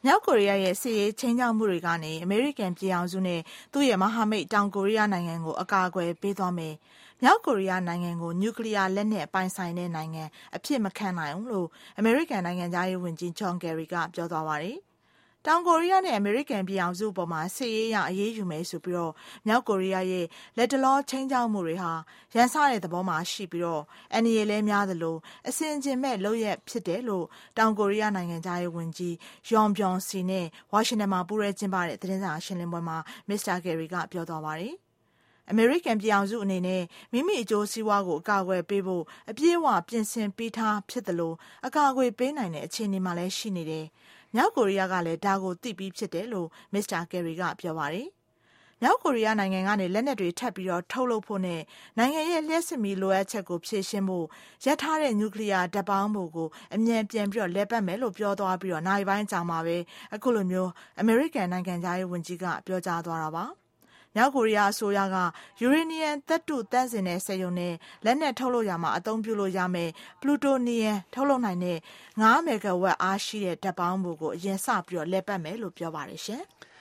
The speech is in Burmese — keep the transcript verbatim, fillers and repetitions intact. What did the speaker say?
မြောက်ကိုရီးယားရဲ့စစ်ရေးချင်းချောက်မှုတွေကနေအမေရိကန်ပြည်အောင်စုနဲ့သူ့ရဲ့မဟာမိတ်တောင်ကိုရီးယားနိုင်ငံကိုအကာအကွယ်ပေးသွားမယ်။မြောက်ကိုရီးယားနိုင်ငံကိုနျူကလ িয়ার လက်နက်ပိုင်ဆိုင်တဲ့နိုင်ငံအဖြစ်မခံနိုင်ဘူးလို့အမေရိကန်နိုင်ငံသားရေးဝန်ကြီးဂျွန်ကယ်ရီကပြောသွားပါတယ်။တောင်ကိုရီးယားနဲ့အမေရိကန်ပြည်အောင်စုပေါ်မှာစစ်ရေးအရအရေးယူမယ်ဆိုပြီးတော့မြောက်ကိုရီးယားရဲ့လက်တလောချင်းချောက်မှုတွေဟာရန်စတဲ့သဘောမှာရှိပြီးတော့အန်ရီလဲများသလိုအစင်ကျင်မဲ့လုပ်ရက်ဖြစ်တယ်လို့တောင်ကိုရီးယားနိုင်ငံသားရေးဝန်ကြီးယွန်ဗျွန်စီနဲ့ဝါရှင်တန်မှာပူးရဲကျင်းပတဲ့သတင်းစာရှင်းလင်းပွဲမှာမစ္စတာကယ်ရီကပြောသွားပါတယ်။အမေရိကန်ပြည်အောင်စုအနေနဲ့မိမိအကျိုးစီးပွားကိုအကာအကွယ်ပေးဖို့အပြည့်အဝပြင်ဆင်ပေးထားဖြစ်တယ်လို့အကာအကွယ်ပေးနိုင်တဲ့အခြေအနေမှာလည်းရှိနေတယ်။မြောက်ကိုရီးယားကလည်းဒါကိုသိပြီးဖြစ်တယ်လို့မစ္စတာကယ်ရီကပြောပါတယ်။မြောက်ကိုရီးယားနိုင်ငံကနေလက်နက်တွေထပ်ပြီးတော့ထုတ်လုပ်ဖို့နဲ့နိုင်ငံရဲ့လျှက်စစ်မီလိုအပ်ချက်ကိုဖြည့်ရှင်းဖို့ရထားတဲ့နျူကလ িয়ার ဓာတ်ပေါင်းမှုကိုအမြန်ပြန်ပြီးတော့လဲပတ်မယ်လို့ပြောသွားပြီးတော့နိုင်ပိုင်းကြာမှာပဲအခုလိုမျိုးအမေရိကန်နိုင်ငံသားရေးဝန်ကြီးကပြောကြားသွားတာပါ။မြောက်ကိုရီးယားအစိုးရကယူရေနီယံသတ္တုတန့်စင်တဲ့စက်ရုံနဲ့လက်နက်ထုတ်လုပ်ရမှာအသုံးပြုလို့ရမယ်ပလူတိုနီယံထုတ်လုပ်နိုင်တဲ့၅မီဂါဝတ်အားရှိတဲ့ဓာတ်ပေါင်းမှုကိုအရင်စပြီးတော့လဲပတ်မယ်လို့ပြောပါတယ်ရှင်။